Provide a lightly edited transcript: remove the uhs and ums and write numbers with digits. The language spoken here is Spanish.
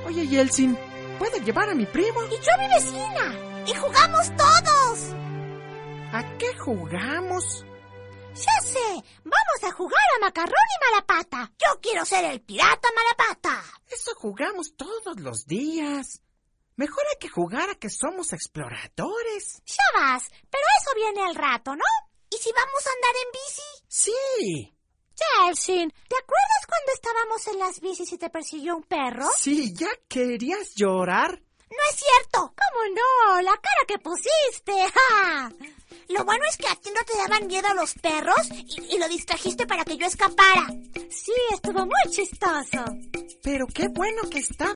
Oye, Yeltsin, ¿puedo llevar a mi primo? Y yo a mi vecina. Y jugamos todos. ¿A qué jugamos? Ya sé, vamos a jugar a Macarrón y Malapata. Yo quiero ser el pirata Malapata. Eso jugamos todos los días. Mejor hay que jugar a que somos exploradores. Ya vas, pero eso viene al rato, ¿no? ¿Y si vamos a andar en bici? Sí. Yeltsin, ¿te acuerdas cuando estábamos en las bicis y te persiguió un perro? Sí, ¿ya querías llorar? No es cierto. ¿Cómo no? La cara que pusiste. ¡Ja! Lo bueno es que a ti no te daban miedo los perros y lo distrajiste para que yo escapara. Sí, estuvo muy chistoso. Pero qué bueno que estaba